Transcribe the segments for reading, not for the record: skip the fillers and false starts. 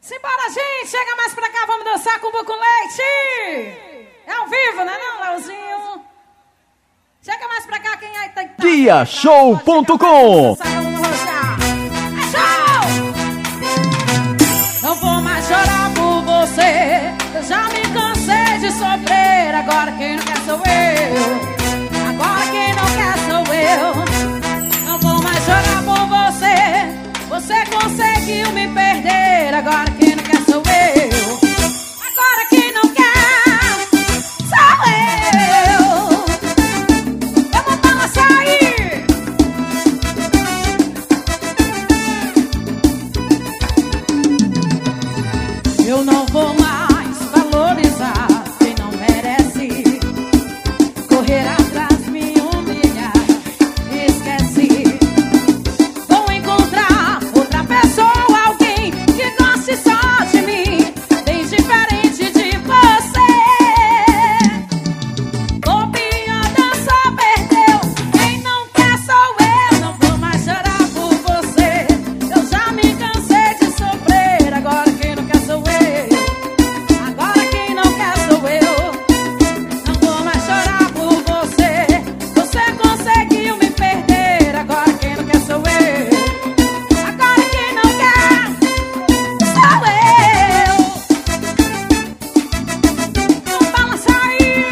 Simbora, gente! Chega mais pra cá, vamos dançar com o com leite! É ao vivo, né não, Leozinho? Chega mais pra cá, quem aí tem que... Diashow.com. É show! Não vou mais chorar por você, eu já me cansei de sofrer. Agora quem não quer sou eu, agora quem não quer sou eu. Não vou mais chorar por você, você conseguiu me perder. Agora quem não quer sou eu, agora quem não quer sou eu. Eu vou balançar aí. Eu não vou mais valorizar quem não merece, correr atrás, me humilhar, esqueci. Vou encontrar outra pessoa, alguém que goste só de mim, bem diferente de você. Copiando só perdeu, quem não quer sou eu. Não vou mais chorar por você, eu já me cansei de sofrer. Agora quem não quer sou eu, agora quem não quer sou eu. Não vou mais chorar por você, você conseguiu me perder. Agora quem não quer sou eu, agora quem não quer sou eu. Vamos balançar aí.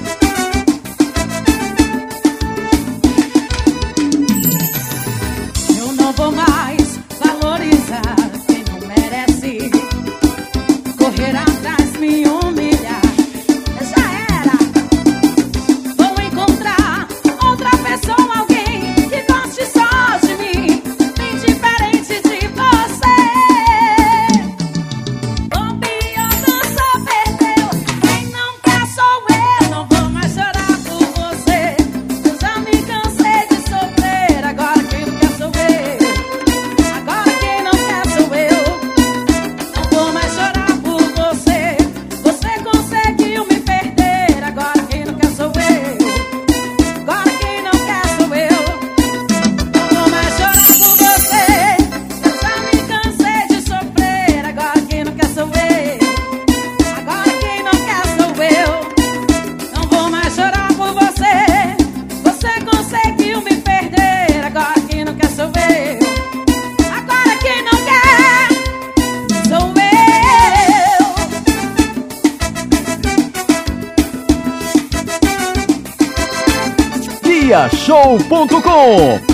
Eu não vou mais valorizar quem não merece, correr atrás, me humilhar, já era. Vou encontrar outra pessoa, alguém que goste só de mim, bem diferente de você. Copiando só perdeu, quem não quer sou eu. Não vou mais chorar por você, eu já me cansei de sofrer. Agora quem não quer sou eu, agora quem não quer sou eu. Não vou mais chorar por você, você conseguiu me perder. Agora quem não quer sou eu, agora quem não quer sou eu. Não vou mais chorar por você, eu já me cansei de sofrer. Agora quem não quer sou eu, agora quem não quer sou eu. Não vou mais chorar por você, você conseguiu me perder. Agora quem não quer sou eu, agora quem não quer sou eu. Diashow.com.